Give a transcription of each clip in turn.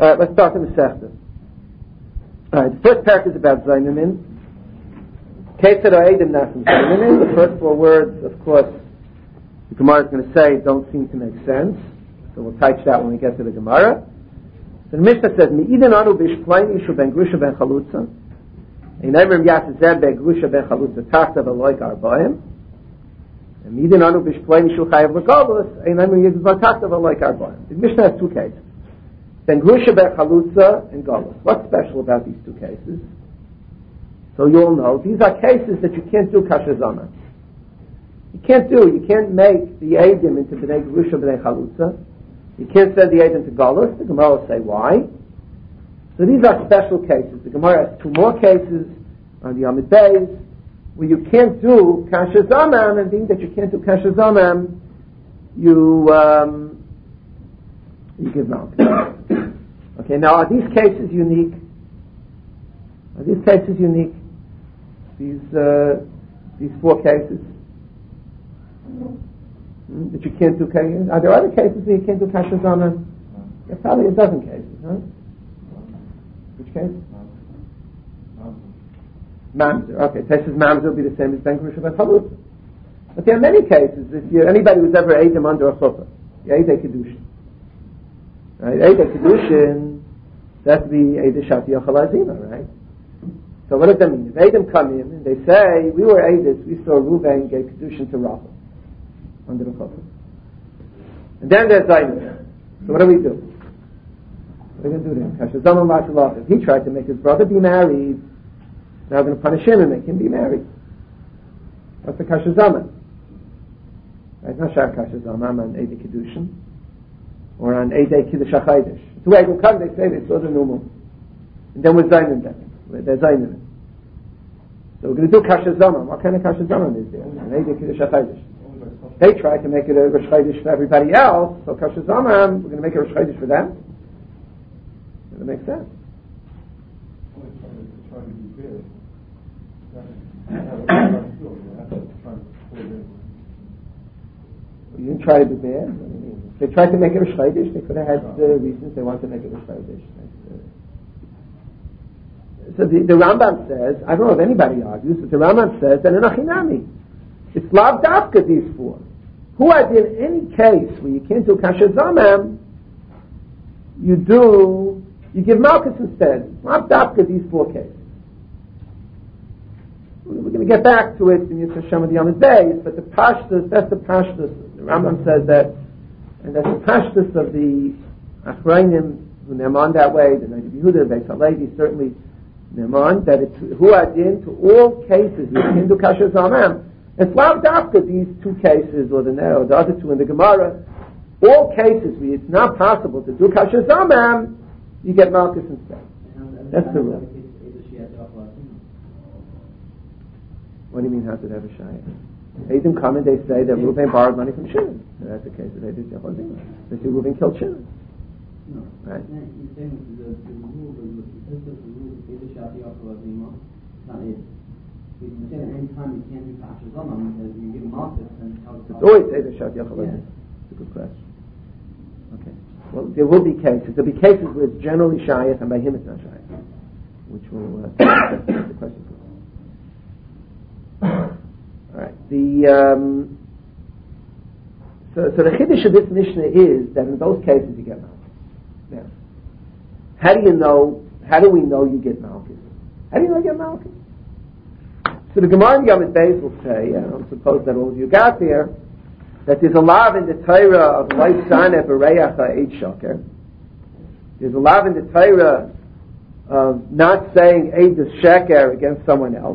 All right, let's start the Masechta. All right, the first parak is about Zainamin. Kesed Ha'edim Nafim Zainamin. The first 4 words, of course, the Gemara is going to say don't seem to make sense. So we'll touch that when we get to the Gemara. So the Mishnah says, Me'idin anu b'shplein ishu ben grusha ben chalutza. Einayim yaseh ben grusha ben chalutza tachta v'loik arba'im. And Me'idin anu b'shplein ishu chayav l'galus. Einayim yaseh tachta v'loik arba'im. The Mishnah has 2 cases. Ben grusha ben chalutza and galus. What's special about these 2 cases? So you'll know, these are cases that you can't do kasher zama. You can't make the Eidim into B'nai Gerusha, B'nai Chalutza. You can't send the Eidim to Galus. The Gemara will say why. So these are special cases. The Gemara has 2 more cases on the Amid Beis where you can't do Kasher Zamam, and being that you can't do Kasher Zamam, you give milk. Okay, now are these cases unique? These 4 cases? That you can't do kasher. Are there other cases where you can't do kasher zama? There are probably a dozen cases, huh? Which case? Mamzer. Okay, Tesh's Mamzer will be the same as Ben Grusha Ben Chalutza. But there are many cases. If anybody who's ever ate them under a chuppah, you ate a kedushin. Right? Ate a kedushin, that's the Eideh Shati Yochel Azima, right? So what does that mean? If Edom come in and they say, we were Eidos, we saw Reuven gave kedushin to Rachel under the chuppah. And then there's Zainab. So what do we do? What are we going to do to him? Kasher Zaman Matzalach. He tried to make his brother be married. Now we're going to punish him and make him be married. What's the Kasher Zaman? Right? Not Shar Kasher Zaman on Eideh Kedushin or on Eideh Kiddush HaChaydish. It's the way it will come, they say they saw the new moon. And then we're Zainab then. There's Zainab. So we're going to do Kasher Zaman. What kind of Kasher Zaman is there? An Eideh Kiddush HaChaydish. They try to make it a Rosh Chodesh for everybody else, so Kasher Zaman, we're going to make it a Rosh Chodesh for them. Does that make sense? You didn't try to be bad? What do you mean? If they tried to make it a Rosh Chodesh, they could have had reasons they wanted to make it a Rosh Chodesh. So the Rambam says, I don't know if anybody argues, but the Rambam says that in Achinami, it's lav dafka these 4. Who has in any case where you can't do kasher zamam, you give malchus instead. Lav dafka these 4 cases. We're going to get back to it in Yitzhak Shem of the Yamid Beis, but that's the pashtus. The Rambam says that, and that's the pashtus of the Achrayim who Ne'eman that way, the Noda B'Yehuda, the Beis HaLevi, certainly Ne'eman, that it's who had in to all cases where you can't do kasher zamam. It's lav dafka these 2 cases, or the other 2 in the Gemara. All cases where it's not possible to do kasher zamam, you get malchus instead. That's the rule. What do you mean? How did it have a shayah? Eidim come and they say that Reuven borrowed money from Shimon. So that's the case of Eideh Shachar Zima. They say Reuven killed Shimon. No. Right. You're saying the rule is because of the rule of Eideh Shachar Zima, not Eideh. Any time you can't do kasher zamam, you give malchus, and it's always Eideh Shachar Zima. It's a good question. Okay. Well, there will be cases. There'll be cases where it's generally shayach, and by him it's not shayach, which will that's the question. All right. So the chiddush of this Mishnah is that in those cases you get malchus. Now, how do we know you get malchus? How do you know you get malchus? So the Gemara in Yamid Beis will say, I suppose that all of you got there, that there's a law in the Torah of Leif Saneh B'Reach HaEid Shoker. There's a law in the Torah of not saying Eid Sheker against someone else.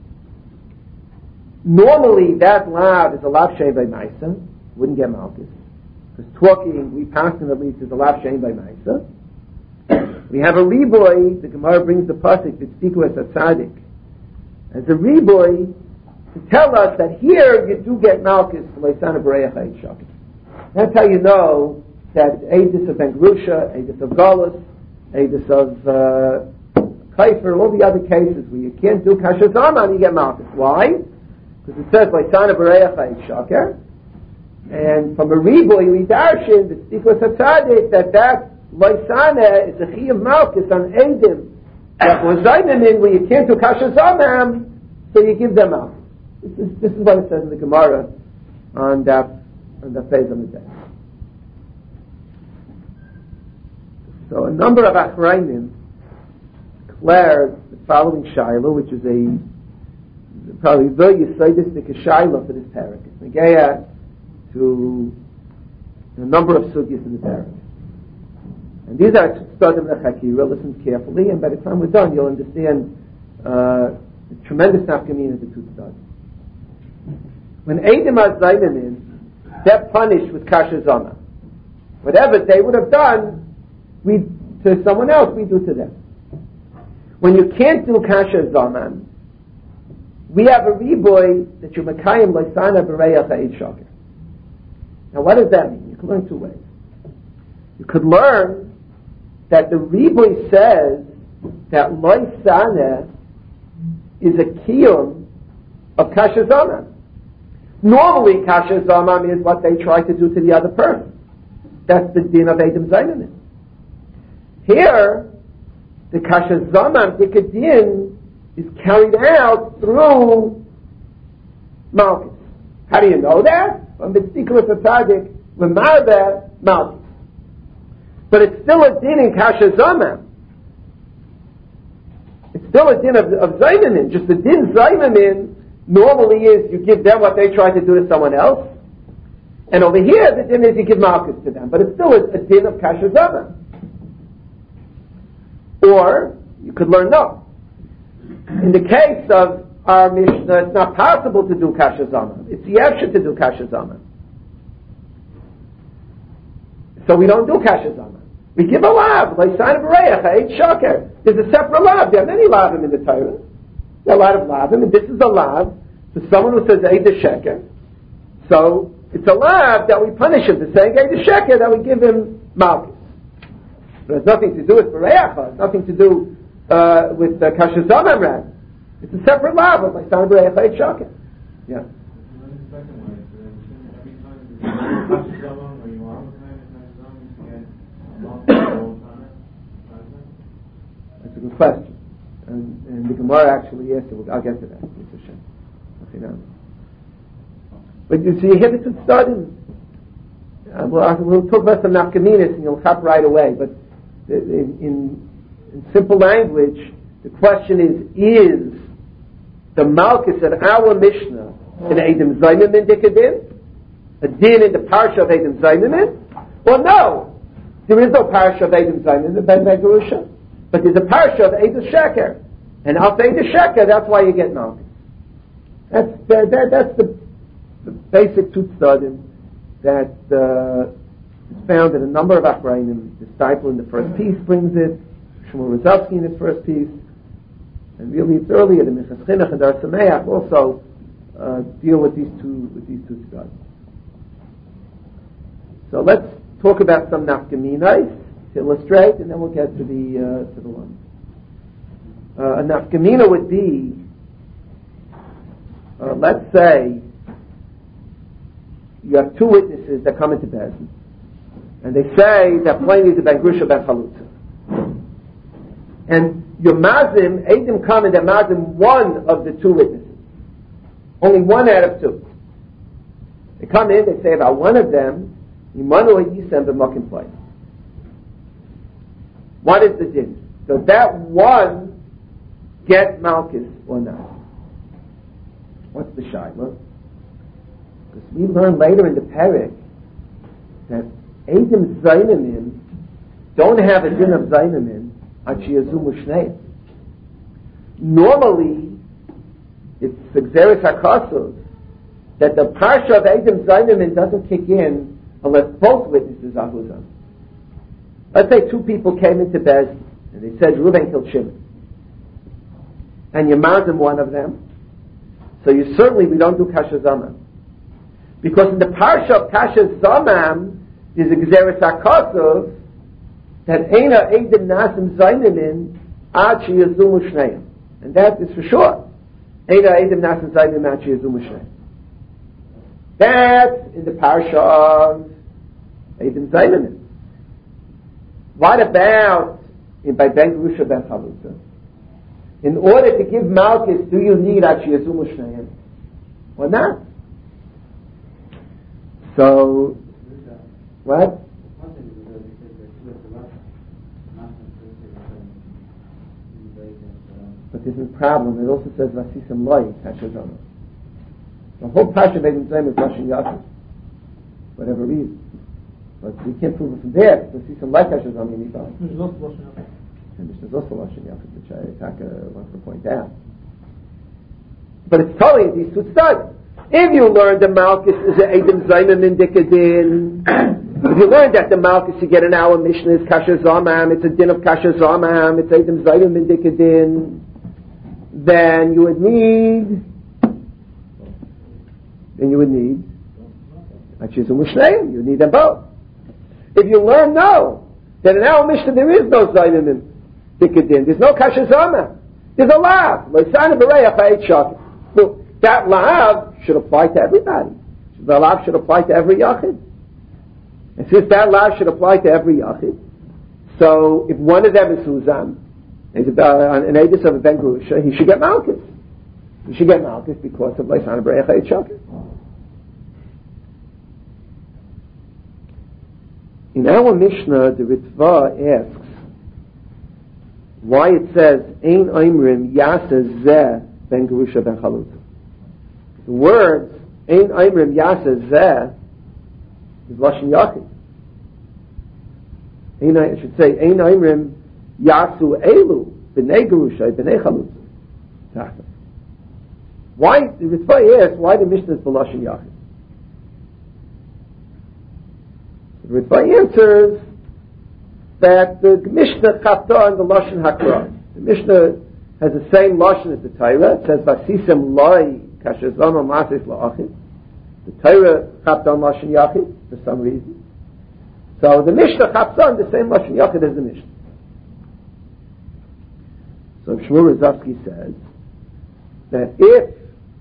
Normally, that lav is a lav shein by Maisa, wouldn't get malchus. Because talking, we pass him at least, is a lav shein by Maisa. We have a riboy, the Gemara brings the pasuk, V'tzdiku es hatzadik, as a riboy to tell us that here you do get malchus for Leisana B'Reach HaEid Shoker. That's how you know that Eidus of Ben Grusha, Eidus of Galus, Eidus of Kaifer, all the other cases where you can't do kasher zaman, you get malchus. Why? Because it says Leisana B'Reach HaEid Shoker, and from a riboy we darshin the Tzdikus HaTzadik that Loisana is a Chiyuv Malkus on Eidim that was Zaynamin where you can't do Kasha Zamam, so you give them out. This is what it says in the Gemara on that phase on the day. So a number of Achrayim declared the following Shiloh, which is probably the Yisodistic Shiloh for this parak. It's Negea to a number of sugyas in the parak. And these are Stadim Lechakira. Listen carefully, and by the time we're done, you'll understand the tremendous nafkamina of the two Stadim. When Eidim HaZaynamin, they're punished with Kasha Zama. Whatever they would have done, to someone else, we do to them. When you can't do Kasha Zaman, we have a riboy that you Mekayim Loisana B'Reyach Ha'id Shaker. Now what does that mean? You can learn two ways. You could learn that the riboy says that Loisana is a kiyum of Kasha Zaman. Normally Kasha Zaman is what they try to do to the other person. That's the din of Eidim Zaynamin. Here, the Kasha Zaman Dikadin is carried out through Malkus. How do you know that? From B'tzikla Tzadik, L'marba Malkus. But it's still a din in Kasha Zaman. It's still a din of Zaynamin. Just the din Zaynamin normally is you give them what they try to do to someone else. And over here, the din is you give Malkus to them. But it's still a din of Kasha Zaman. Or, you could learn no. In the case of our Mishnah, it's not possible to do Kasha Zaman. It's Yevsha to do Kasha Zaman. So we don't do Kasha Zaman. We give a lav, like sign of B'Reyach Ha'id Shaker. There's a separate lav. There are many lavim in the Torah. There are a lot of lavim, and this is a lav for someone who says Eid Sheker. So, it's a lav that we punish him for saying Eid Sheker, that we give him Malkus. It has nothing to do with B'Reyach, it has nothing to do with Kasha Zaman Rad. It's a separate lav of like sign of B'Reyach Ha'id Shaker. Yeah. That's a good question. And the Gemara actually asked it. I'll get to that. But you see, you hear this in Stadim. We'll talk about some nafkaminas and you'll chop right away. But in simple language, the question is the Malkus of our Mishnah in Eidim Zaynamin Dikadin? A din in the parsha of Eidim Zaynamin? Or no? There is no parsha of Eidim Zaynamin, Ben Begarusha. But there's a parsha of Eidim Sheker. And after Eidim Sheker, that's why you get Malkus. That's the basic Tut Stadim that is found in a number of Achrayim. The disciple in the first piece brings it, Shmuel Rozovsky in his first piece, and really it's earlier, the Minchas Chinuch and Dar Sameach also deal with these two Stadim. So let's talk about some nafkaminas to illustrate, and then we'll get to the one. A nafkamina would be, let's say, you have two witnesses that come into Bezdin, and they say that plainly is a Ben Grusha Ben Chalutza. And your Mazim, Eidim come and they're Mazim one of the two witnesses. Only one out of two. They come in, they say about one of them, Yimanu Yisem b'Makim Play. What is the din? Does that one get Malkus or not? What's the Shaila? Because we learn later in the Perek that Eidim Zaynamin don't have a din of Zaynamin Achiyazumu Shnei. Normally, it's Xeris HaKosov that the parsha of Eidim Zaynamin doesn't kick in unless both witnesses are Huzam. Let's say two people came into Bezdin and they said Reuven killed Shimon, and you mazim one of them, so we don't do Kasha Zaman. Because in the parsha of Kasha Zaman is a Gzeres HaKosov that Eina Eidim Nasim Zaynamin Ad Sheyazumu Shneim. And that is for sure. Eina Eidim Nasim Zaynamin Ad Sheyazumu Shneim. That's in the parsha of Eidim Zaynamin. What about by Ben Gerusha Ben Chalutza? In order to give Malchus, do you need Achiyazu Mushneim or not? So, what? But this is a problem. It also says Vasisim Loi Kashazana. The whole Pasha Beit Mitzrayim is Lashon Yachid, whatever reason. But we can't prove it from there. Vasisim Loi Kashazana you need by. There's also Lashon Yachid. And there's also Lashon Yachid, which I wants to point out. But it's totally these two studies. If you learn the Malchus is an Eidim Zayman Indikadin, if you learn that the Malchus you get an hour Mishnah is Kasha Zamam, it's a din of Kasha Zamam, it's Eidim Zayman Indikadin, then you would need Achizum Mushneim, you need them both. If you learn no, that in our Mishnah there is no Zayman Indikadin, there's no Kasha Zamam, there's a lav, L'Sana B'Reach Ha'et Shakit. Well, that lav should apply to everybody. The lav should apply to every yachid. And since that lav should apply to every yachid, so if one of them is Suzam, an Edis of a Ben Gerusha, he should get Malchus. He should get Malchus because of L'Sana B'Reich Ha'et Shakit. In our Mishnah, the Ritva asks why it says Ein Oimrim Yaseh Zeh Ben Gerusha Ben Chalutza. The words Ein Oimrim Yaseh Zeh is Lashon Yachid. I should say Ein Oimrim Yasu Elu B'nei Gerusha B'nei Chalutza. Why the Ritva asks why the Mishnah is Lashon Yachid? The Ritva answers that the Mishnah Chata and the Lashon Hakra. The Mishnah has the same Lashon as the Torah. It says Vasisim Loi Kashazama Masis La'achid. The Torah Chata on Lashon Yachid for some reason. So the Mishnah Chata on the same Lashon Yachid as the Mishnah. So Shmuel Rozovsky says that if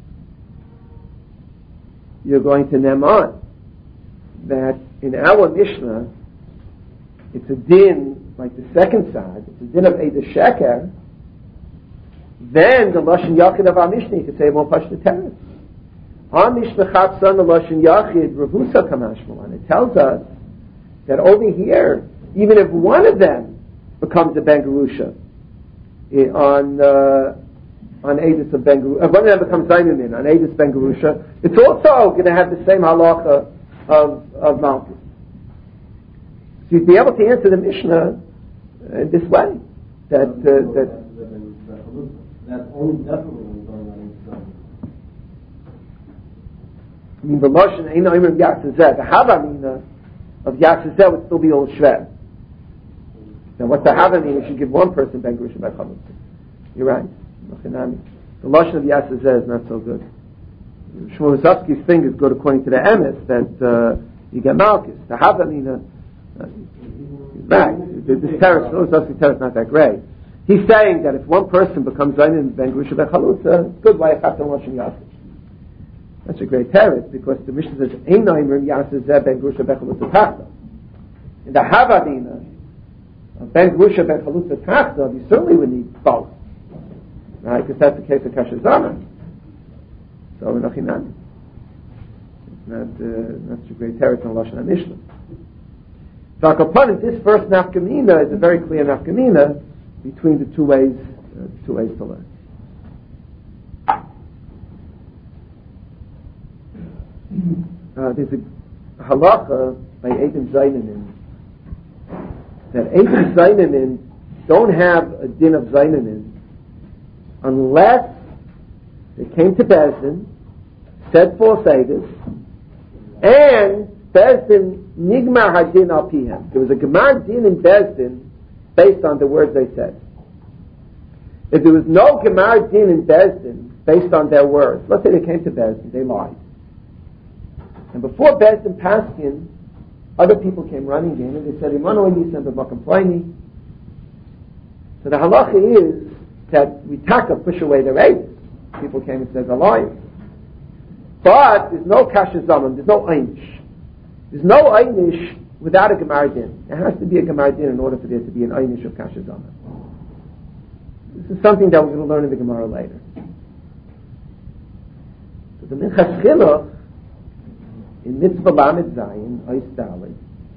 you're going to Neman that in our Mishnah it's a din like the second side, it's a din of Eid Sheker, then the Lashon Yachid of our Mishnah you could say more Pashta Teretz. Our Mishnah Chatzon the Lashon Yachid Revusa Kamashmalan. It tells us that over here, even if one of them becomes a Ben Gerusha on Eidus of Ben Gerusha, one of them becomes Zayman on Eidus Ben Gerusha, it's also going to have the same halacha of Malchus. So you'd be able to answer the Mishnah this way. That only definitely going on. I mean, the Lashon Ein Oimrim Yaseh Zeh, the Havamina of Yaseh Zeh would still be Old Shved. Now, what's the Havamina? You should give one person Ben Gerusha Ben Chalutza. You're right. The Lashon of Yaseh Zeh is not so good. Shmuel Rozovsky's thing is good according to the emes that you get Malchus. The Havamina. Right. This Rozovsky's terrace is not that great. He's saying that if one person becomes Zayin Ben Gerusha Ben Chalutza, it's good. Why Chatan Lashon Yachid? That's a great terrace because the Mishnah says Ein Oimrim Yaseh Zeh Ben Gerusha Ben Chalutza Tachta. In the Havadina of Ben Gerusha Ben Chalutza Tachta, you certainly would need both, right? Because that's the case of Kasha Zaman. So Nochinami. It's not such a great terrace on Lashon HaMishnah. So Akapanim, this first nafkamina is a very clear nafkamina between the two ways to learn. There's a halacha by Eidim Zainanim that Eidim Zainanim don't have a din of Zainanim unless they came to Bezdin, said false Eidim, and Bezdin Nigmar Hadin al Pihem. There was a Gemar din in Bezdin based on the words they said. If there was no Gemar din in Bezdin based on their words, let's say they came to Bezdin, they lied. And before Bezdin Paskin, other people came running in and they said, Imanu Nissan b'makam ploini. So the halacha is that we taka push away the race. People came and said they're lying. But there's no kasha zaman, there's no einish. There's no einish without a Gemara din. There has to be a Gemara din in order for there to be an Einish of Kasha Zama. This is something that we're going to learn in the Gemara later. So the Minchas Chinuch in Mitzvah Lamed Zayin, Ois Dali,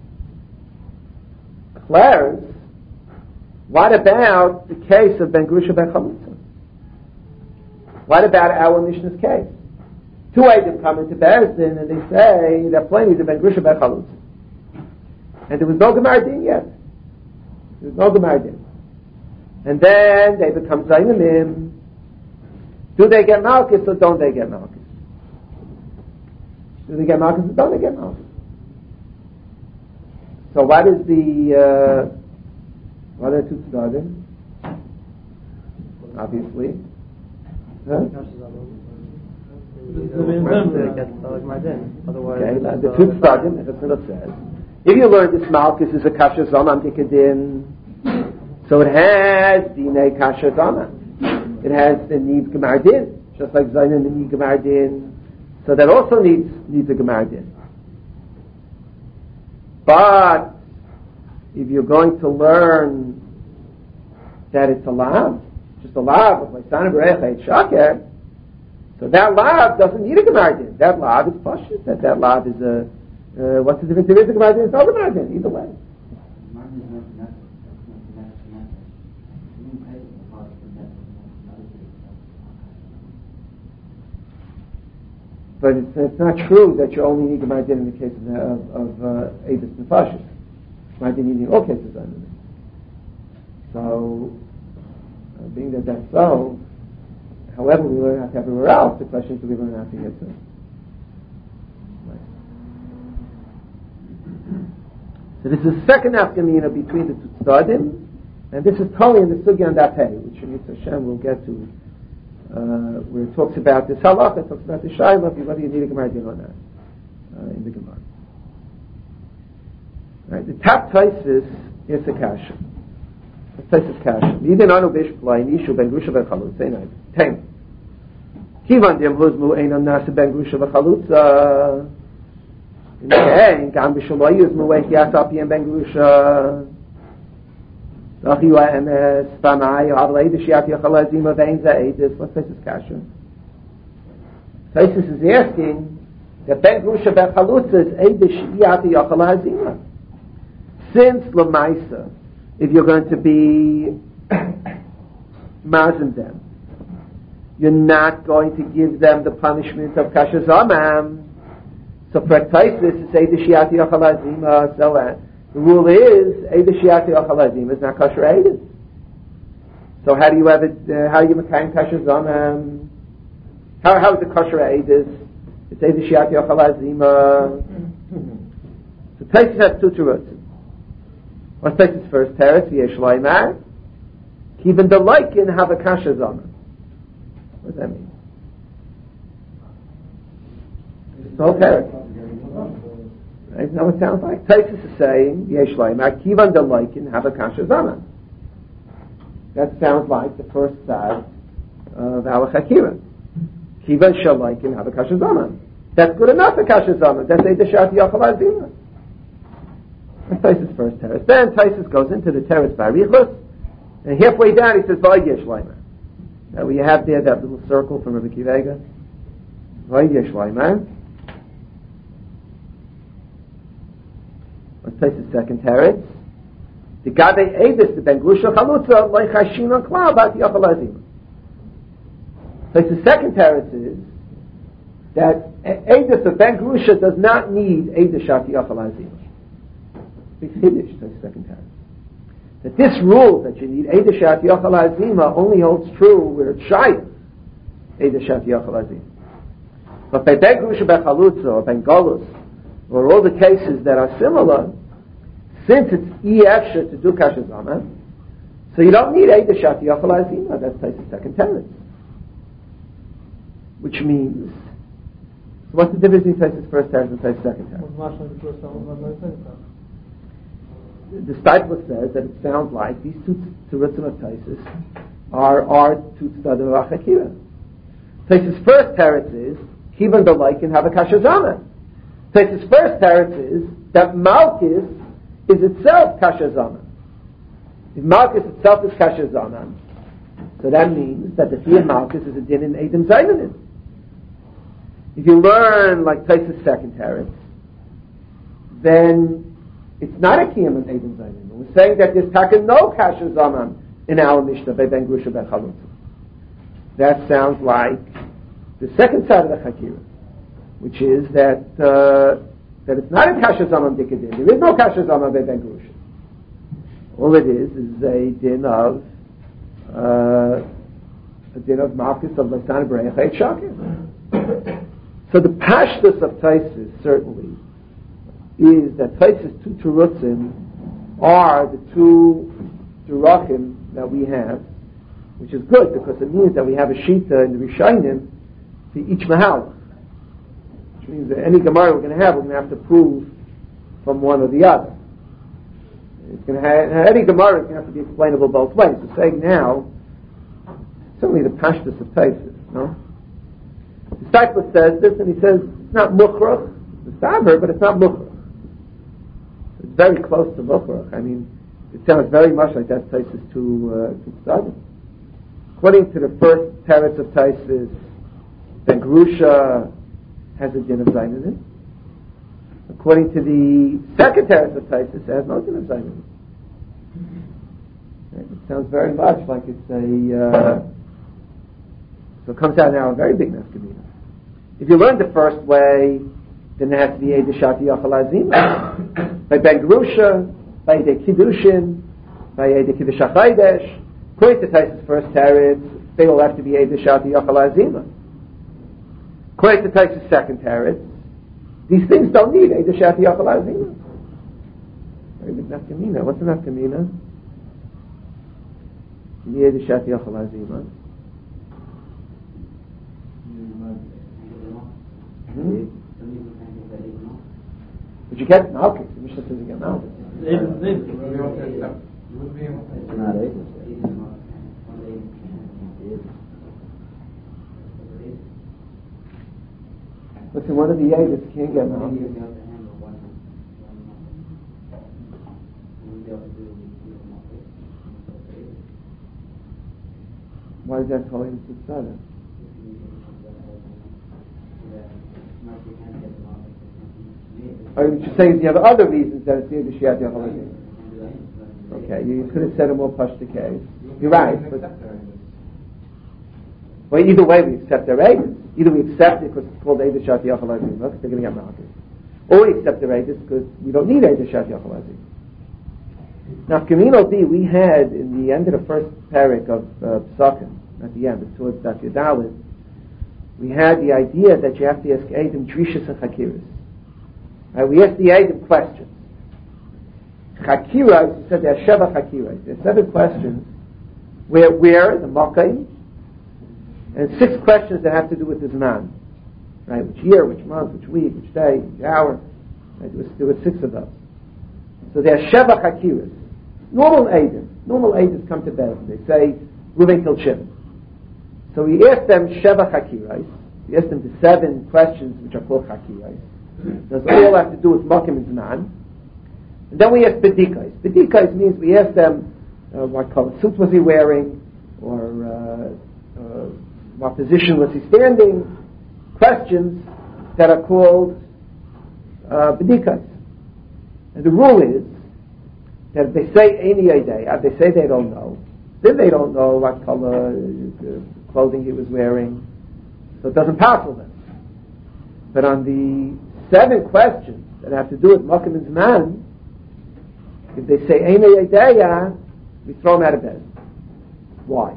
declares, what about the case of Ben Grusha Ben Chalutza? What about our Mishnah's case? Two Eidim come into Beis Din and they say that plainly the Ben Grusha Ben Chalutza. And there was no Gemara Din yet. There was no Gemara Din. And then they become Zainimim. Do they get Malchus or don't they get Malchus? Do they get Malchus or don't they get Malchus? So what is the what are the two tzaddim? Obviously. Huh? Okay, the two tzaddim, the Chinuch says, if you learn this Malchus is a Kasha Zama Dikadin, so it has Dinei Kasha Zama. It has the need Gemara Din, just like Zayin the need Gemara Din. So that also needs a Gemara Din. But if you're going to learn that it's a lav, just a lav of Maisana Berecha et Shaker, so that lav doesn't need a Gemara Din. That lav is pashut. That lav is a what's the difference? There is a Gemara Din. It's no Gemara Din either way. But it's not true that you only need Gemara Din in the case of Eidos Nefashis. Gemara Din in all cases. So, being that that's so, however we learn out everywhere else, the question is, do we learn out here too? So this is the second afkamina between the two tzaddim, and this is totally in the Sugya and Dapei, which Yitzhak Hashem will get to, where it talks about this halakha, it talks about the shayla, whether you need a Gemara Din or not, in the Gemara. Right, the top Taisis is a kasha. The Taisis kasha. Yidin anu bish play nishu ben grusha ben chalutza. Ten. Kivan dem huzmu einam nasa ben grusha ben chalutza. Okay, gam b'shaloi yuzmu weich yasap yem ben grusha. Rachi wa emes famai avlei d'shiat yachal azima vein za'edis. What's Taisis kasha? Taisis is asking that ben grusha ben chalutza is eidish yat yachal azima. Since Lamaisa, if you're going to be mazim them, you're not going to give them the punishment of kasha zamam. So practices is eidishiyati achalazima. So the rule is eidishiyati achalazima is not kosher eidis. So how do you have it? How do you make kasha zamam? How is it kosher eidis? It's eidishiyati achalazima. So Taisus has two terutzim. Let's take this first teretz, v'yesh loymar, even the liken have a kasha zama. What does that mean? It's the whole teretz. Right? Now it sounds like Taisus is saying, v'yesh loymar, even the liken have a kasha zama. That sounds like the first side of our chakira. Kivan shall liken have a kasha zama. That's good enough for kasha zama. That's a deshat yachal azima. That's Taisus' first teretz. Then Taisus goes into the teretz Barichus, and halfway down he says, V'yesh loymar. Now we have there that little circle from Rabbi Akiva. V'yesh loymar. What's Taisus' second teretz? The Gabe Eidus, the Ben Grusha Chalutza, Leichashin Klal, Bat Yachal Azim. Taisus' second teretz is that Eidus of Ben Grusha does not need Eidus Shat Yachal Azim. Big Hiddish, the second time. That this rule that you need Eidashat Yachal Azima only holds true where it's Shayv, Eidashat Yachal Azima. But by Ben Grusha Ben Chalutza or Ben Golus, or all the cases that are similar, since it's Efsha to do Kasha Zama, so you don't need Eidashat Yachal Azima. That's the second teretz. Which means, so what's the difference between Taisus' first teretz and Taisus' second teretz? The Steipler says that it sounds like these two terutzim of Taisus are two tzaddim of Achakira. Taisus' first teretz is Kivan the like and have a kasha zama. Taisus' first teretz is that Malchus is itself Kasher Zaman. If Malchus itself is Kasher Zaman, so that means that the Chiyuv Malchus is a din in Eidim Zainanim. If you learn like Taisus second teretz, then it's not a Kiyum in Eidim Zainanim. We're saying that there's taka no Kasher Zaman in our Mishnah by Ben Grusha Ben Chalutza. That sounds like the second side of the Chakira, which is that it's not a Kasher Zaman Dikadin. There is no Kasher Zaman by Ben Grusha. All it is a din of Malchus of Lasan Bereich Eit Shakir. So the pashtus of Taisus certainly is that Taisus two terutzim are the two derachim that we have, which is good because it means that we have a shita in the Rishonim to each mahal, which means that any Gemara we're going to have to prove from one or the other. It's going to have, any Gemara is going to have to be explainable both ways. So saying now, certainly the pashtus of Taisus, no? The Steipler says this, and he says it's not mukhrach, it's saber, but it's not mukhrach. It's very close to mukhrach. I mean, it sounds very much like that's Taisus to study. According to the first teretz of Taisus, Ben Grusha has a din of Zainanim. According to the second teretz of Taisus, it has no din of Zainanim. It sounds very much like it's a... so it comes out now a very big nafkamina. If you learn the first way, then there has to be Eideshati Yachal Azima. By Ben Grusha, by Eidei Kiddushin, by Eidei Kiddush HaChaydesh. According to Taisus' first teretz, they all have to be Eideshati Yachal Azima. According to Taisus' second teretz, these things don't need Eideshati Yachal Azima. Very big nafkamina. What's the nafkamina? You need Eideshati Yachal Azima. But you get Malchus. The Mishnah says you get Malchus. Listen, one of the Yadis can't get Malchus. Why is that calling it Tzada? Or you're saying you have other reasons that it's near the Shiat Yachal. Okay, you could have said a more pashta case. You're right. Well, either way, we accept their Eidus. Either we accept it because it's called Eidus Shat Yachal because they're going to get Malchus. Or we accept their Eidus because we don't need Eidus Shat Yachal. Now, Kamino D, we had in the end of the first parak of Psakim, at the end, towards Daf Yudalid, we had the idea that you have to ask Eidim Drishas and Chakiras. We asked the Eidim questions. Chakiras, you said there are Sheva Chakiras. There are 7 questions. Where, the Makayim, and 6 questions that have to do with the Zman. Right? Which year, which month, which week, which day, which hour. Right? There were 6 of those. So there are Sheva Chakiras. Normal Eidim come to bed. They say, Ruven killed Shimon. So we asked them Sheva Chakiras. We asked them the 7 questions which are called Chakiras. Those all have to do with Makim and Zman. And then we ask Bedikais. Bedikais means we ask them what color suit was he wearing, or what position was he standing. Questions that are called Bedikais. And the rule is that if they say Eini Yedei, they say they don't know, then they don't know what color clothing he was wearing, so it doesn't pass with them. But on the 7 questions that have to do with Makim and Zman, if they say Eini Yedei, we throw them out of bed. Why?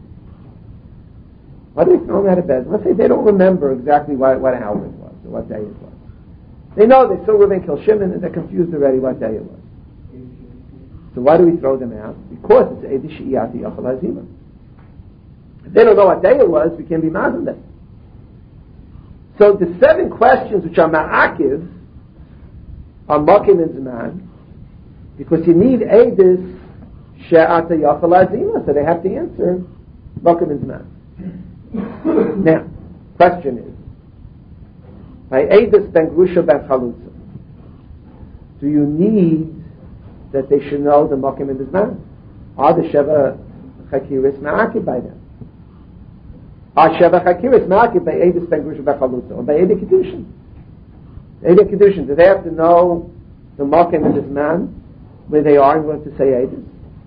Why do we throw them out of bed? Let's say they don't remember exactly what hour it was or what day it was. They know they saw Reuven kill Shimon and they're confused already what day it was. So why do we throw them out? Because it's Eidish Iyati Yachal Azima. If they don't know what day it was, we can't be mad on them. So the 7 questions which are Ma'akiv are Makim and Zman, because you need Eidis She'ata Yachal Azima, so they have to answer Makim and Zman. Now, question is, by Eidis Ben Grusha Ben Chalutza, do you need that they should know the Mokim and the Zman? Are the Sheva Chakiris ma'akib by them? Are Sheva Chakiris ma'akib by Eidus Ben Grusha Bechalutza or by Eidei Kedushin? Eidei Kedushin, do they have to know the Mokim and the Zman where they are in order to say Eidus?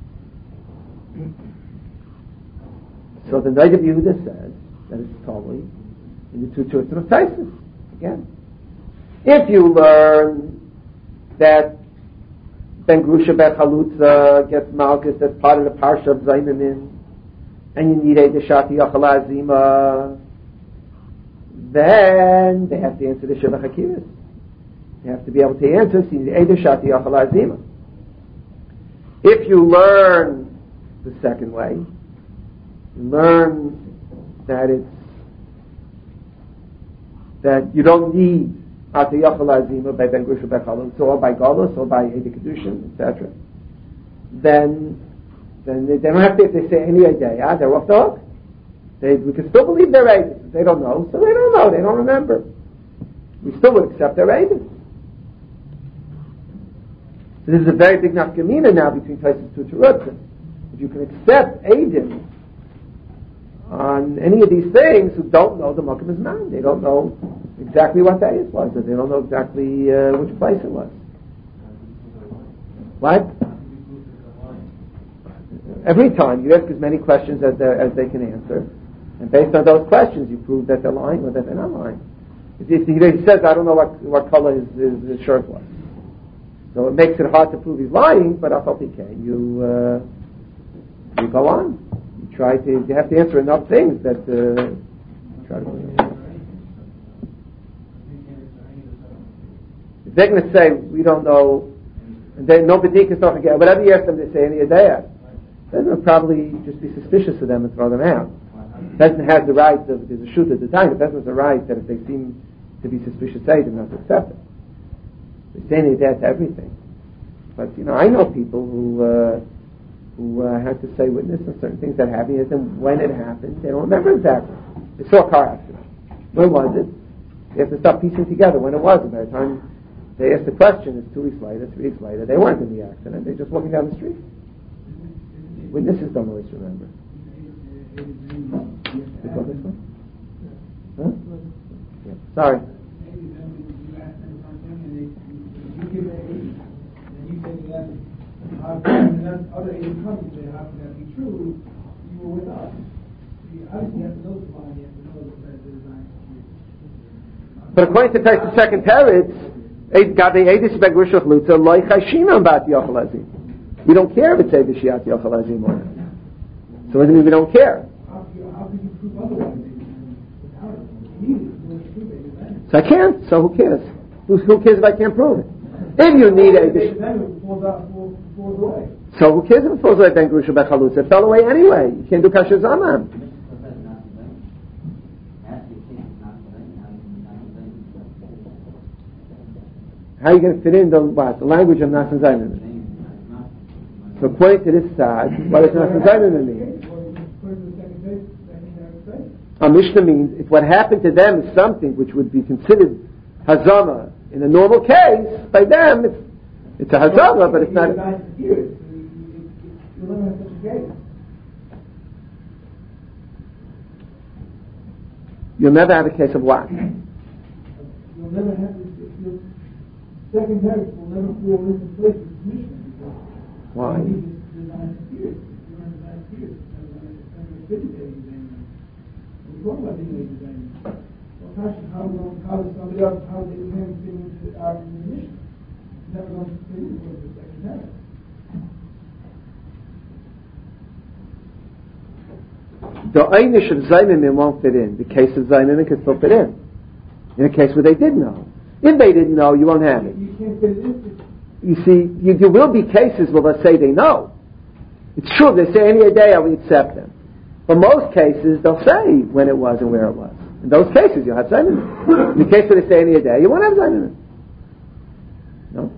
So the Noda B'Yehuda says that it's totally in the two Turtan of Taisus. Again, if you learn that Ben Grusha Ben Chalutza gets Malchus, that's part of the Parsha of Zaynamin, and you need Eidei Shati Yachal Azima, then they have to answer the Sheva Chakiris. They have to be able to answer, so you need Eidei Shati Yachal Azima. If you learn the second way, you learn that you don't need Ata Yachal Azima by Ben Grusha Ben Chalutza or by Galus or by Eidei Kedushin, etc. Then they don't have to, if they say any idea, they're off the hook. We can still believe they're Eidus. They don't know, so they don't know, they don't remember. We still would accept their Eidus. So this is a very big nafkamina now between Taisus and Turutzin. If you can accept Eidim on any of these things who don't know the Mokim Zman, they don't know exactly what that is was, or they don't know exactly which place it was. What? Every time you ask as many questions as they can answer, and based on those questions you prove that they're lying or that they're not lying. If he says, I don't know what color his shirt was, so it makes it hard to prove he's lying, but I hope he can. You go on. You have to answer enough things that try to. If they're going to say we don't know, and then no b'dik is not going to get whatever you ask them, they say any idea. Then they'll probably just be suspicious of them and throw them out. The person has the right. There's a shoot at the time. The person has the right that if they seem to be suspicious, say them not to accept it. They say any idea to everything. But I know people who had to say witness on certain things that happened, and when it happened, they don't remember exactly. They saw a car accident. When was it? They have to start piecing together when it was. And by the time they asked the question, it's 2 weeks later, 3 weeks later, they weren't in the accident. They're just walking down the street. Witnesses don't always remember. They go this way? Huh? Yeah. Sorry. Other Asian countries say, how can that be true? You were with us. You obviously have to know the body, you have to know the design. But according to the second parrot, we don't care if it's Eidus Shiat Yochel Azim or not. So it doesn't mean we don't care. How could you prove otherwise? So I can't, so who cares? Who cares if I can't prove it? If you need Eidus, so who cares if it falls away Ben Grusha Ben Chalutza? It fell away anyway. You can't do Kasher Zaman. How are you going to fit in the language of Nasan Zainen? So according to this side, what does Nasan Zainen mean? Our Mishnah means if what happened to them is something which would be considered Hazama in a normal case, by them it's a Hazama, but it's not. You'll never have a case of what? You'll never have second text will never fall into place with Mishnah. Why? How does somebody else, how they can fit into our Mishnah? Never going to fit into the second text. The Einish of Zaynanim won't fit in. The case of Zaynanim can still fit in a case where they did know. If they didn't know, you won't have it. You can't fit it in. You see, there will be cases where they'll say they know. It's true, if they say any day, I will accept them. But most cases, they'll say when it was and where it was. In those cases, you'll have Zaynanim. In the case where they say any day, you won't have Zaynanim. No?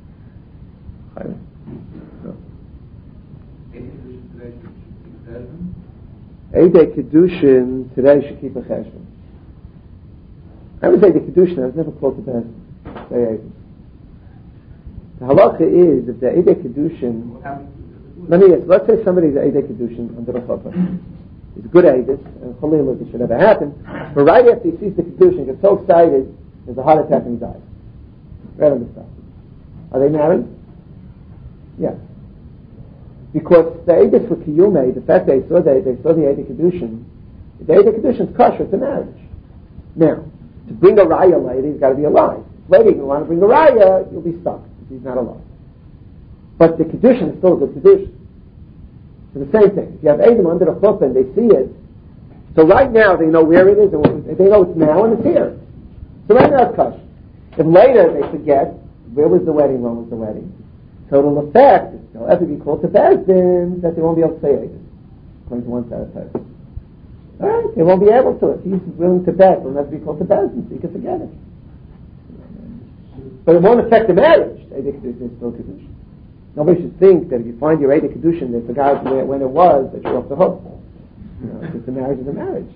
Eidei Kedushin today should keep a cheshbon. I would say the Kedushin, I was never called to best. Say Eidei. The halacha is if the Eidei Kedushin, let's say somebody's Eidei Kedushin under the chuppah. He's a good Eidus, and Chalila, this should never happen. But right after he sees the Kedushin, he gets so excited, there's a heart attack and he dies. Right on the spot. Are they married? Yeah. Because the Eidus for Kiyume, the fact they saw the Eidei Kedushin, the Eidei Kedushin is kosher to marriage. Now, to bring a raya later, he's got to be alive. Later, if you want to bring a raya, you'll be stuck if he's not alive. But the Kedushin is still a good Kedushin. So the same thing. If you have Edom under the chuppah and they see it, so right now they know where it is, and they know it's now and it's here. So right now it's kosher. If later they forget, where was the wedding, when was the wedding? So it'll affect, they'll ever be called to Bezdin, that they won't be able to say Edom, according to one set of tests. Alright, they won't be able to. If he's willing to bet, they'll never be called to Bezdin, so you can forget it. But it won't affect the marriage. Eidei Kedushin is still Kedushin. Nobody should think that if you find your Eidei Kedushin, they forgot when it was, that you're off the hook. Because the marriage is a marriage.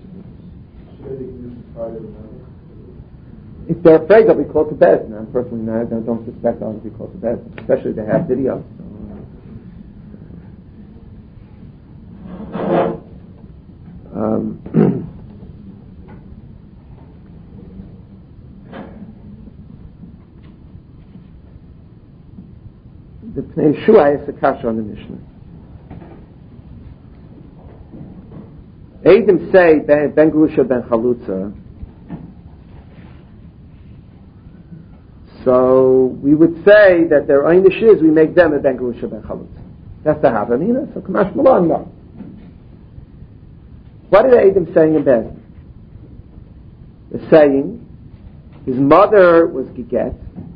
If they're afraid they'll be called to Bezdin, I'm personally not, don't suspect they'll be called to Bezdin, especially if they have video. The Pnei Yeshua is a kasha on the Mishnah. Eidim say ben grusha ben chalutza. So we would say that their einish is we make them a ben grusha ben chalutza. That's the havamina. So kamash malon no. What are the Eidim saying in bed? They're saying his mother was Giget,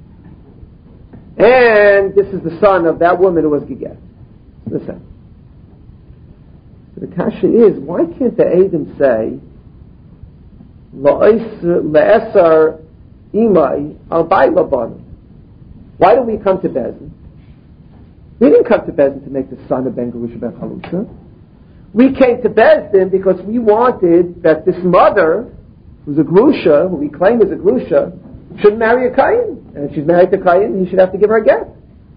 and this is the son of that woman who was Giget. Listen. So the kasha is, why can't the Eidim say Le'esar imai al bai laban? Why do we come to Bezdin? We didn't come to Bezdin to make the son of Ben Gerusha Ben Chalutza. We came to Bezdin because we wanted that this mother, who's a Grusha, who we claim is a Grusha, should marry a Kayin. And if she's married to Kayin, he should have to give her a get.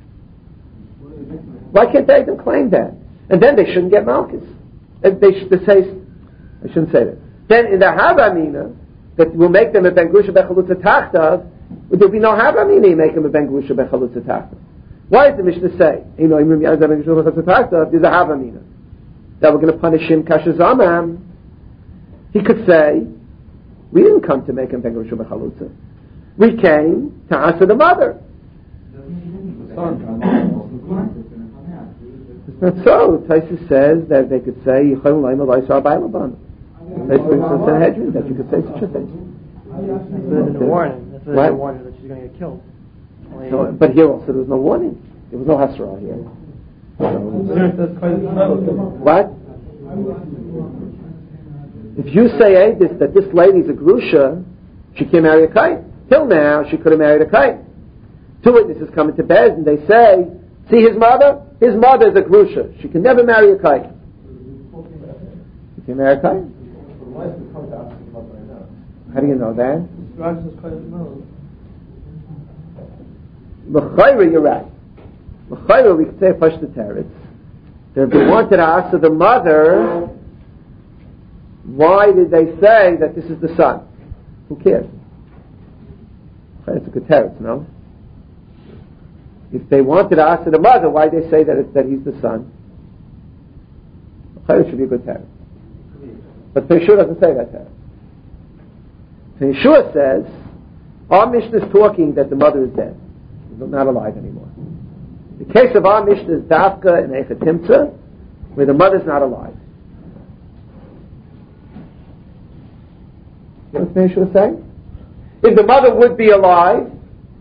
Why can't they even claim that? And then they shouldn't get Malchus. They shouldn't say that. Then in the Havamina, that will make them a Ben Grusha Ben Chalutza Tachtav, there will be no Havamina, you make them a Ben Grusha Ben Chalutza Tachtav. Why does the Mishnah say, there's a Havamina, that we're going to punish him Kashazamam? He could say, we didn't come to make him Ben Grusha Ben Chalutza. We came to answer the mother. It's not so. Taisus says that they could say Yichol Laim Alaisar Bailaban. That's Sanhedrin that you could say such a thing. There's a warning. That's a warning that she's going to get killed. So, but here also there was no warning. There was no Hasra here. What? If you say that this lady's a Grusha, she can't marry a Kain. Till now, she could have married a Kain. Two witnesses come into bed and they say, see his mother? His mother is a Grusha. She can never marry a Kain. She can marry a Kain? How do you know that? L'chayra, you're right. L'chayra, we could say Pash the Teretz. That if they wanted to ask the mother, why did they say that this is the son? Who cares? It's a good teretz, no? If they wanted to ask the mother, why did they say that he's the son? It should be a good teretz. But Yeshua doesn't say that teretz. Yeshua says, our Mishnah is talking that the mother is dead. She's not alive anymore. The case of our Mishnah is Dafka and Echatimtza, where the mother's not alive. You know what Yeshua is saying? If the mother would be alive,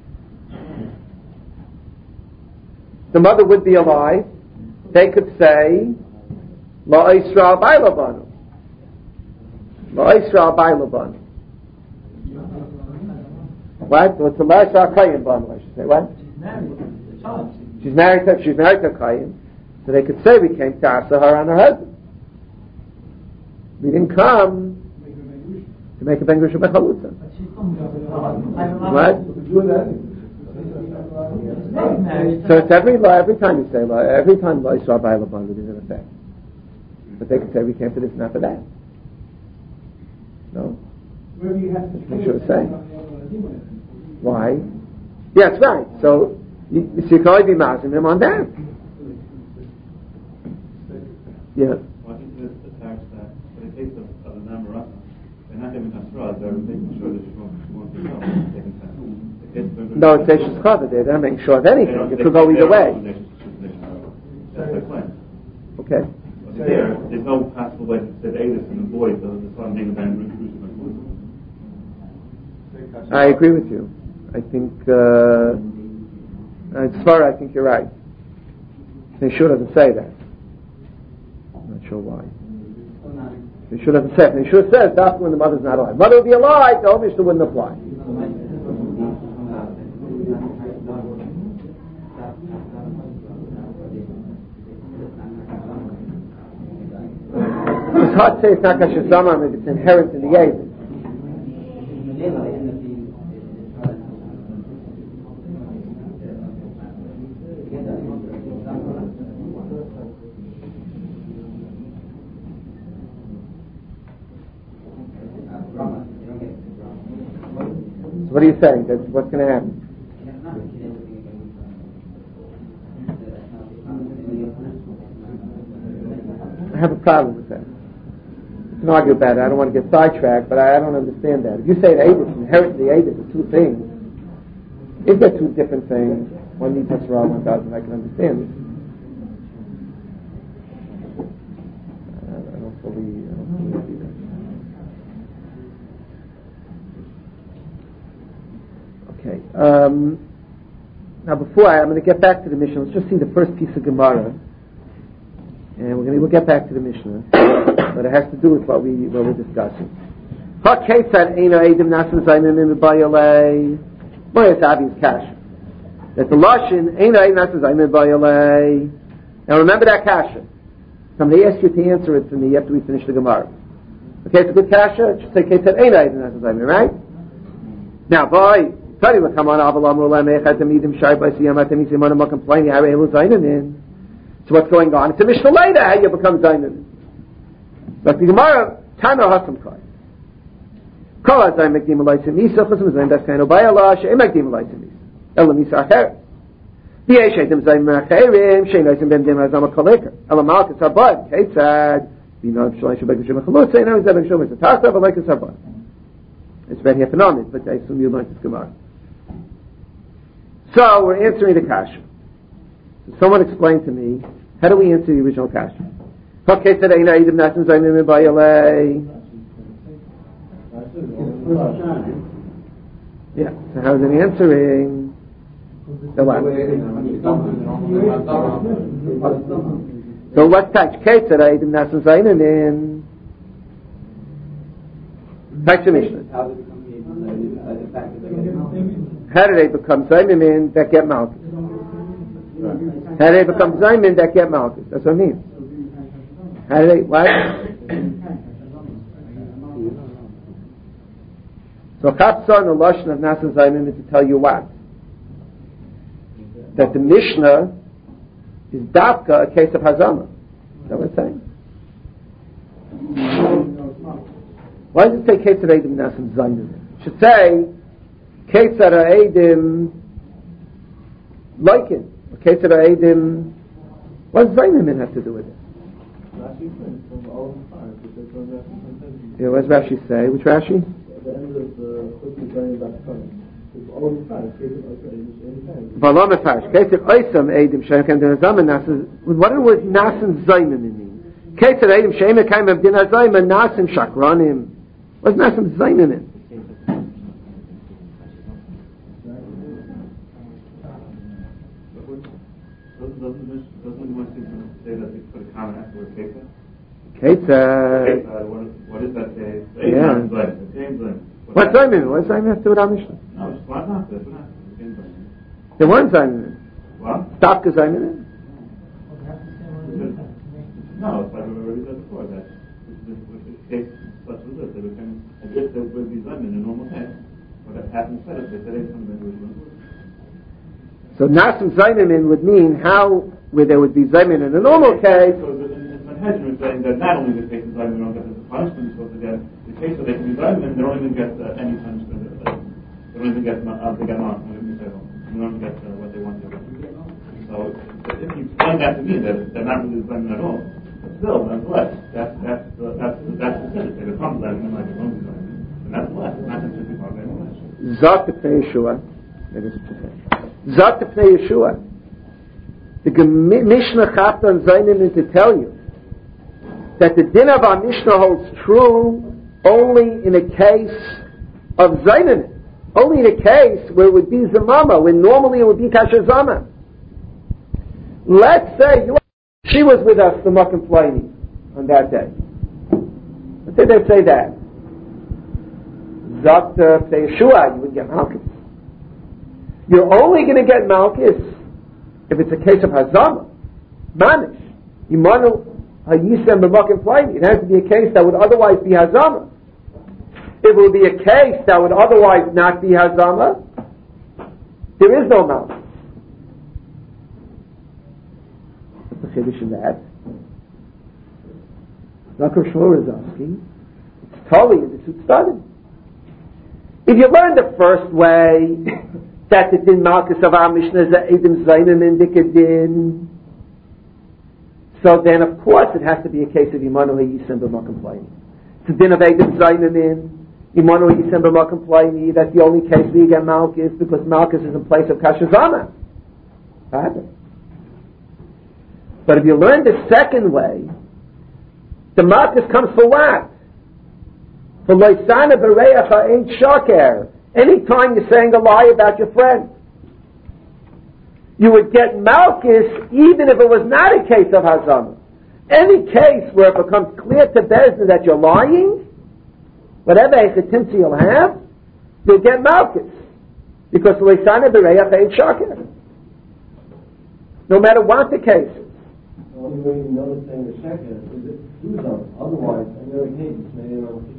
they could say, La Yisrael Bailabanu. La Yisrael Bailabanu. What? What's the La Yisrael Kayin Banu, I should say. What? She's married to Kayin. So they could say we came to Asa her and her husband. We didn't come to make a Ben Grusha Ben Chalutza. What? So it's every time you say law, every time law Yisrael by Laban, it is an effect. But they can say we can't for this, not for that. No? Wherever you have to Make sure to say. Why? Yeah, that's right. So you can only be mazim him on that. Yeah. Well, I think this attacks that. In the case of the Namarata, they're not giving Hasra, they're making sure that she won't be killed. No, it's Eish's Chava there. They're not making sure of anything. It could go either way. That's their claim. Okay. There's no possible way to aid us and avoid the son being abandoned. I agree with you. I think, as far I think you're right. They should have say that. I'm not sure why. They should have said. They should have said that's when the mother's not alive. Mother would be alive. The Mishnah wouldn't apply. It's hard to say it's not Kasher Zaman if it's inherent in the Yavin. So what are you saying? What's going to happen? I have a problem with that. We can argue about it. I don't want to get sidetracked, but I don't understand that. If you say the Aedis, inherently the Aedis are two things, if they're two different things, one needs Hasra, one doesn't, I can understand it. I don't fully see that. Okay. Now before I'm going to get back to the Mishnah, let's just see the first piece of Gemara. And we'll get back to the Mishnah, but it has to do with what we're discussing. That the Lashon now remember that kasha. Somebody asks you to answer it for me after we finish the Gemara. Okay, it's a good kasha. It should say right? Now, boy, study will come on. So what's going on? It's a Mishnah later how you become Zayman. But the Gemara, Tana Hasam Kai. Kol HaZayim Mekdim Elaysim Misa, Chusam Zayim Daskayno Bayala, She'em Mekdim Elaysim Misa. Ela Misa Acher. B'yei Sheitim Zayim Acherim, She'em Elaysim Ben Dim Azam HaKolekar. Ela Malkas Harbad, Keitzad, B'ino Shalai Shabek Shem HaChalutza, Eno Zebek Shem HaTarta, V'Leikas Harbad. It's very economic, but I assume you learned this Gemara. So, we're answering the kasha. So someone explain to me, how do we answer the original kasha? Yeah, so how's it answering? The what? So let's touch Ketzad Eidim Nasan Zainamin. Back to Mishnah. How do they become Zainamin that get Malchus? How do they become Zaymin that get Malchus? That's what I mean. How do they, what? So Chatzah and the Lashon of Nasan Zaymin is to tell you what? That the Mishnah is Dafka, a case of Hazama. Is that what it's saying? Why does it say case of Eidim Nasan Zaymin? It should say case of Eidim like it. Case of Eidim, what does Zaymin have to do with it? Yeah, what does Rashi say? Which Rashi? At the end of the what does Nasan Zaymin mean? Case of Eidim She'em Ekayim of Din HaZayim Nasan Shakranim. What does Nasan Zaymin mean? Doesn't one seem to say that they put a comment afterward, Ketzad? Ketzad. What is that say? Yeah. What's Zaymin? What does Zaymin have to do with our Mishnah? No, it's not. There weren't Zaymin. What? Stop the Zaymin. No, it's like we already said before, that the case such as this, they became as if there would be Zaymin in a normal case. But that happened instead, they said it's something original. So Nasim Zaynamin would mean where there would be Zaynamin in a normal case. So it's Sanhedrin is saying that not only the case of Zaynamin don't get the punishment you're supposed to get, the case where they can be Zaynamin, they don't even get any punishment. They don't even get they get not. They don't get what they want to get. So if you explain that to me, that they're not really Zaynamin at all, but still, nonetheless, that's the sin. They become Zaynamin like they're going to be Zaynamin, and that's less. It's not just people are getting less. Zak Pnei Yeshua. That is what you say. Zak Pnei Yeshua. The Mishnah Chapter Zainin to tell you that the din of our Mishnah holds true only in a case of Zainin. Only in a case where it would be Zamama, when normally it would be Kasher Zama. Let's say she was with us, the Makkah Pliny, on that day. Let's say they say that. Zak Pnei Yeshua, you would get Malchus. You're only going to get Malchus if it's a case of Hazama, Manish, Imanu Hayisem B'Makim Pliny. It has to be a case that would otherwise be Hazama. If it would be a case that would otherwise not be Hazama, there is no Malchus. What's the Chiddush in that? Zakar Shmuel is asking, it's Tali in the Sut Stadim. If you learn the first way, that the din Malchus of our Mishnah is Eidim Zaynim Indika din, so then of course it has to be a case of Imanu Hayisim B'Makom Pliny. It's a din of Eidim Zaynim Imanu Hayisim B'Makom Pliny. That's the only case where you get Malchus, because Malchus is in place of Kasher Zama. But if you learn the second way, the Malchus comes for what? For Loisana B'Reyacha Ain't Shaker. Anytime you're saying a lie about your friend, you would get Malchus even if it was not a case of Hazama. Any case where it becomes clear to Bezdin that you're lying, whatever echetimtzi you'll have, you'll get Malchus. Because Leisana B'Reach ain't Shakir. No matter what the case is. The only way you know it's saying the Shakir is it Zuzam. Otherwise, in every case, it's made in on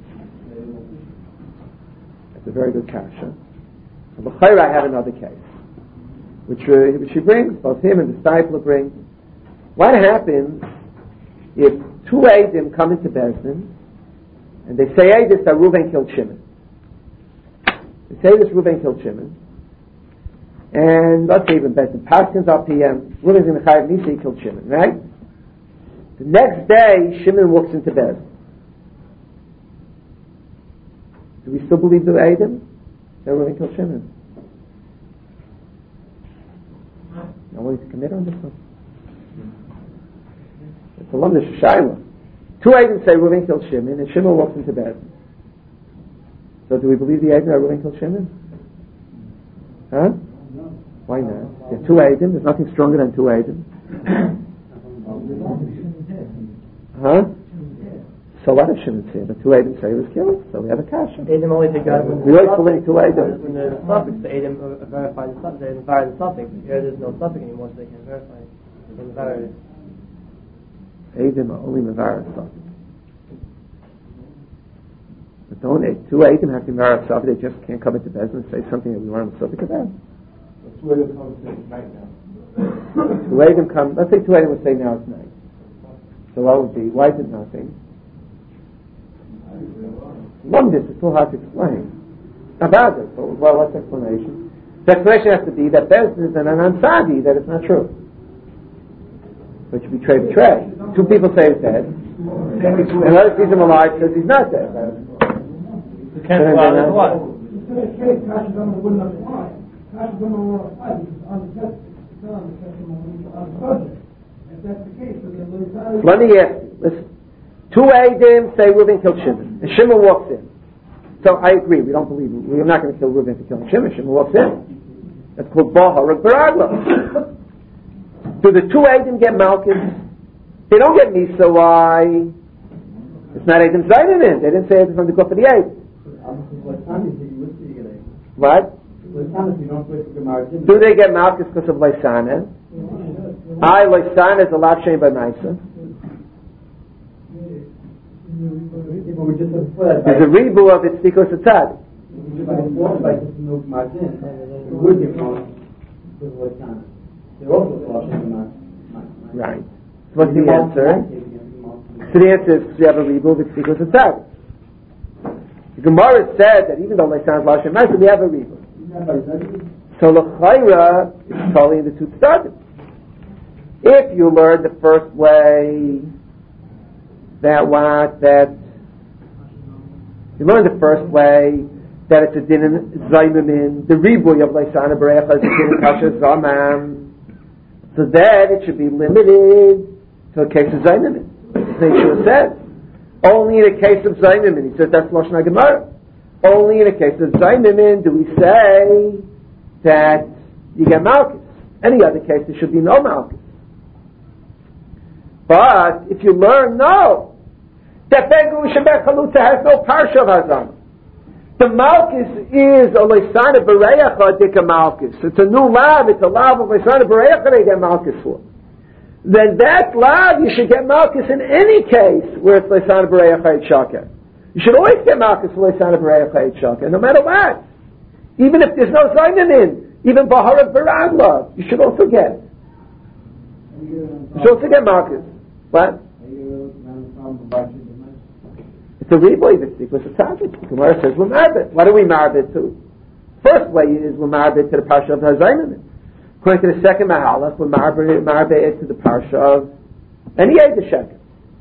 It's a very good kasha. And B'chayra, I have another case, which she brings, both him and the disciple bring. What happens if two Eidim come into Bezdin and they say, hey, this Reuven killed Shimon. They say this Reuven killed Shimon, and let's say even Bezdin Paskins up PM, Reuven's in the Chayav Misa, he killed Shimon, right? The next day, Shimon walks into Bezdin. Do we still believe the Eidim? That Reuven killed Shimon. No one to commit on this one. It's a London Shaila. Two Eidim say Reuven killed Shimon, and Shimon walks into bed. So do we believe the Eidim that Reuven killed Shimon? Huh? No. Why not? There are two Eidim. There's nothing stronger than two Eidim. Huh? So what if Shimon's here? The two Eidim say he was killed, so we have a kasha. Eidim only take God when we always believe two Eidim. When there's a suffix, the Eidim verify the suffix. They verify the suffix. Here there's no suffix anymore, so they can't verify it. Eidim are only mevaris suffix. But don't two Eidim have to mevaris suffix. They just can't come into business and say something that we want to suffix about. That's where the conversation right now. Two Eidim come. Let's say two Eidim would say now it's night. So what would be? Why is it nothing? Lumdis is too hard to explain. About it. Well, what's the explanation? The explanation has to be that Bezdin is an ansadi, that it's not true. Which would be betray. Two people say he's dead. Another sees him alive, says he's not dead. You can't allow it what? In this case, Kasha wouldn't apply. Kasha wouldn't apply because on the testimony on the subject. If that's the case, then let me ask you, listen. Two Eidim say Reuven killed Shimon, and Shimon walks in. So I agree, we don't believe it. We're not going to kill Reuven for killing Shimon. Shimon walks in. That's called Baharag Baragla. Do the two Eidim get Malchus? They don't get Misa. Why? It's not Eidim Zainin. They didn't say it's on the cup of the Eidim. What? Do they get Malchus because of Leisana? Leisana is a lav shein by Maisa. There's a rebu of it because it's tzad. with Loisana. They're also flushing Right. So what's the answer? So the answer is you have a rebuild which equals a tzad. The Gemara said that even though Loisana is Lashon Ma'aseh, we have a rebuild. So l'chayra is totally in the two tzadim. If you learn the first way, you learn the first way that it's a din in zaymimin, the ribuy of Loisana Berecha is a din in kasha zamam. So then it should be limited to a case of zaymimin. Yeshua says only in a case of zaymimin. He says that's Lashon HaGemara. Only in a case of zaymimin do we say that you get malchus. Any other case there should be no malchus. But if you learn no, that Begu Shebech Chaluta has no parsha of Hazama. The malchus is a Loisana Berecha Dika malchus. It's a new lav. It's a lav of Loisana Berecha they get malchus for. Then that lav you should get malchus in any case where it's Loisana Berecha Shaka. You should always get malchus for Loisana Berecha Shaka, no matter what. Even if there's no zaymin, even Bahara Baradla, you should also get. You should also get malchus. What? It's a riboy that's equals to tzaddik. The Gemara says we're marbit. What are we marbit to? First way is we're marbit to the parsha of Hazayman. According to the second mahalach, we're marbit to the parsha of any Eidah Sheker.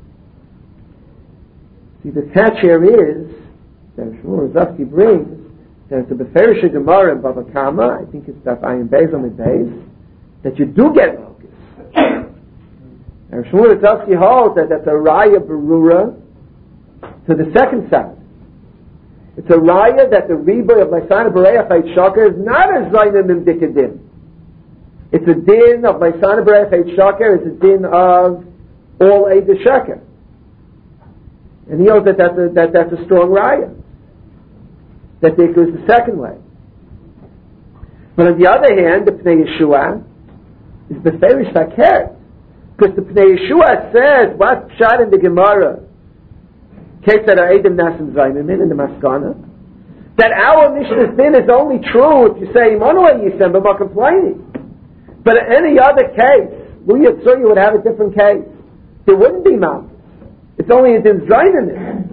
See, the catch here is that Shmuel Rozovsky brings that it's a Beferish Gemara in Bava Kama, I think it's Daf Ayin Beis on the Beis, that you do get malchus. And Shmuel Rozovsky holds that that's a Raya Berura to the second side. It's a Raya that the Riboy of Loisana Berecha Shaka is not a Zaynim Imdika din. It's a din of Loisana Berecha Shaka, it's a din of all Eidah Sheker. And he knows that that's a strong Raya. That there goes the second way. But on the other hand, the Pnei Yeshua is Beferish Fakir. Because the Pnei Yeshua says, what shot in the Gemara? Case that are Eidim Nasim Zaymimin in the Maskana, that our Mishnah's din is only true if you say Imanu Yisem b'ma complaining. But in any other case, you would have a different case. There wouldn't be malchus. It's only a din Zaymimin.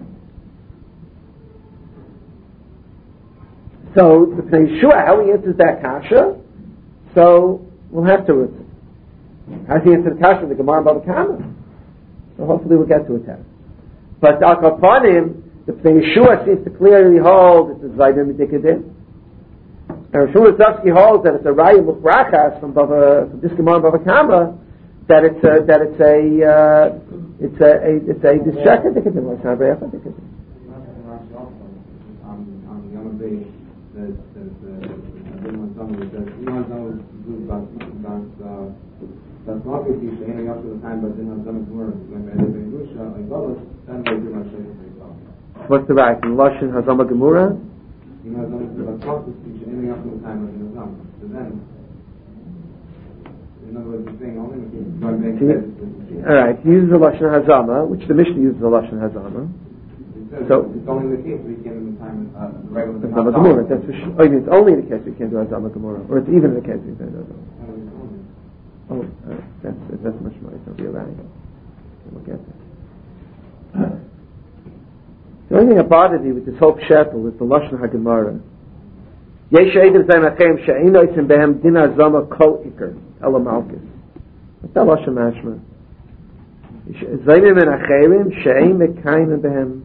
So the Pnei Yeshua, how he answers that kasha, so we'll have to answer. How does he answer the kasha of the Gemara Bava Kama? So hopefully we'll get to it then. But upon him, the Pnei Yeshua seems to clearly hold it's a Zaydim Medikadin. And Shmuel Rozovsky holds that it's a Raya Mufrachas from this Gemara Bava Kama, that it's a Dishaka Dikadin, like Sabrecha Dikadin. Das Marke ist die eine Jahr zu sein, bei denen dann nur wenn wir in Russia ein Dollar dann wird man schon. What's the right? In Lashon Hazama Gemura? Die man dann das Marke ist die eine Jahr zu sein, bei denen dann. Then in other words, the thing only makes sense. All right, he uses the Lashon Hazama, which the Mishnah uses the Lashon Hazama. So it's only the case we can time regular Hazama Gemura. That's for sure. Oh, you mean it's only in the case we can do Hazama Gemura, or it's even in the case we can do Hazama. Oh, that's much more. It's not real right. Okay, we'll get that. The only thing that bothered me with this whole shetel is the Lashon HaGemara. Yesh Eidim Zayim Achem She'eino Yitzim Behem Din Hazama Kol Iker Ela Malchus. What's that Lashon Mashma? Zayim and Acherim She'ein Mekayim Behem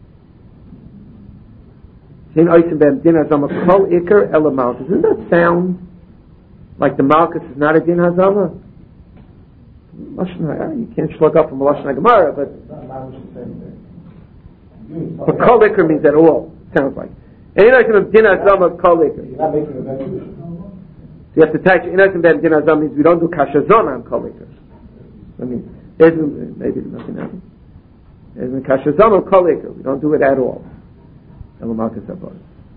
She'eino Yitzim Behem Din Hazama Kol Iker Ela Malchus. Doesn't that sound like the Malchus is not a Din Hazama? You can't slug up from a Lashon HaGemara, but Kol Iker means at all. It sounds like. And you're not going to Din Hazama Kol Iker. So you have to touch. You're not going to Din Hazama means we don't do Kasha Zona on Kol Iker. I mean, maybe there's nothing else. There's Kasha Zona on Kol Iker. We don't do it at all. El Malchus Abba.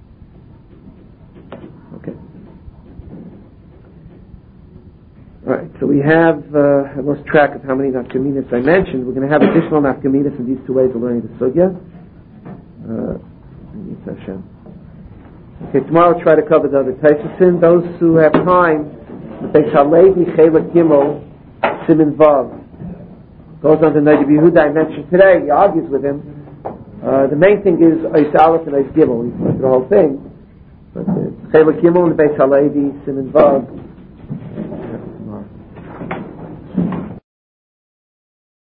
Okay. Alright, so we have, I lost track of how many nafkaminas I mentioned. We're going to have additional nafkaminas in these two ways of learning the sugya. Okay, tomorrow I'll try to cover the other Taisasin. Those who have time, The Beis Halevi Chelek Gimel Simin Vav goes on to Noda B'Yehuda. I mentioned today. He argues with him. The main thing is Ois Aleph and Ois Gimel. He went through the whole thing, but it's Chelek Gimel and the Beis Halevi Simin Vav.